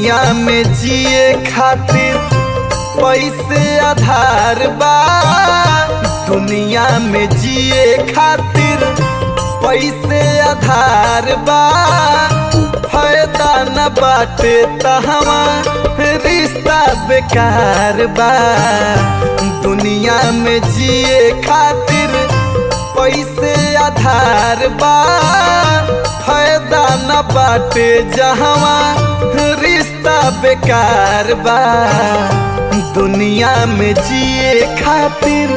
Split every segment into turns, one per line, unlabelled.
दुनिया में जिए खातिर पैसे आधार बा। दुनिया में जिए खातिर पैसे आधार बा। फायदा न बाटे तहवा रिश्ता बेकार बा। दुनिया में जिए खातिर पैसे आधार बा। फायदा न बाटे जहवा रिश्ता बेकार बा। दुनिया में जिए खातिर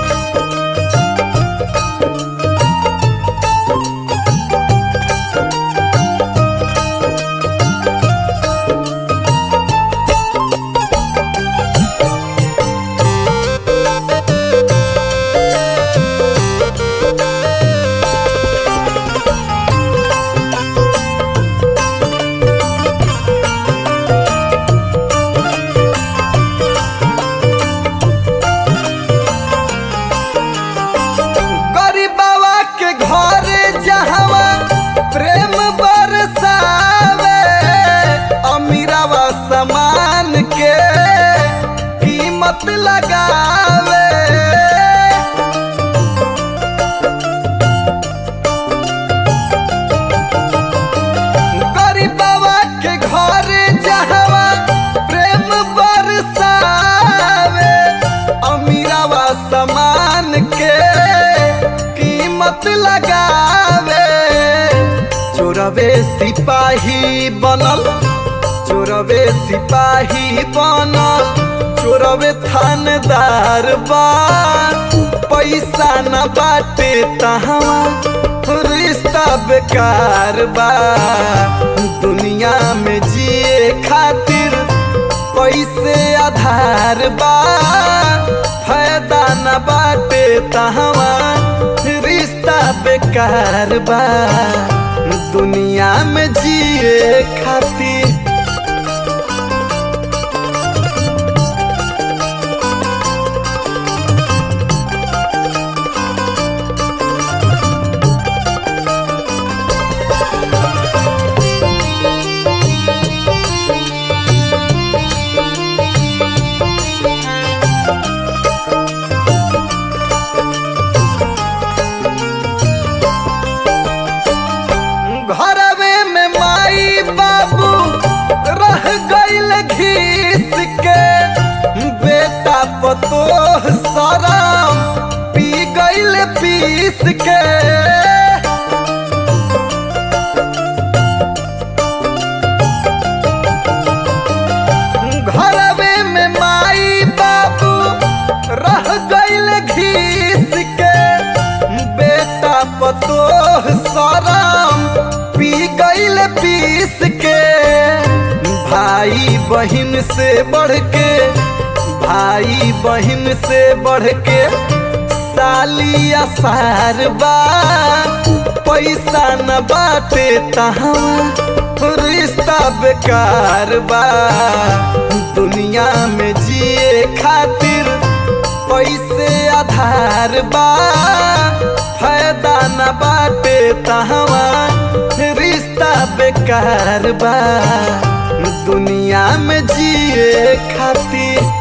समान के कीमत लगावे। गरीबवा के घर जहवा प्रेम बरसावे। अमीरवा समान के कीमत लगावे। चोरवे सिपाही बनल, चोरवे सिपाही बनल, चोरवे थानेदार बा। पैसा न बाटे तहवा रिश्ता बेकार बा। दुनिया में जिए खातिर पैसे आधार बा। फायदा न बाटे तहवा रिश्ता बेकार बा। दुनिया में जिए खातिर घरवे में माई बाबू रह गइल घीस के। बेटा पतोह शराब पी गइल पीस के। घरवे में माई बाबू रह गइल घीस के। बेटा पतोह शराब पी गइल पीस के। भाई बहन से बढ़ के, भाई बहन से बढ़ के साली आसार बा। पैसा न बाटे तहवा रिश्ता बेकार बा। दुनिया में जिए खातिर पैसे आधार बा। फायदा न बाटे तहवा रिश्ता बेकार बा। दुनिया में जिए खातिर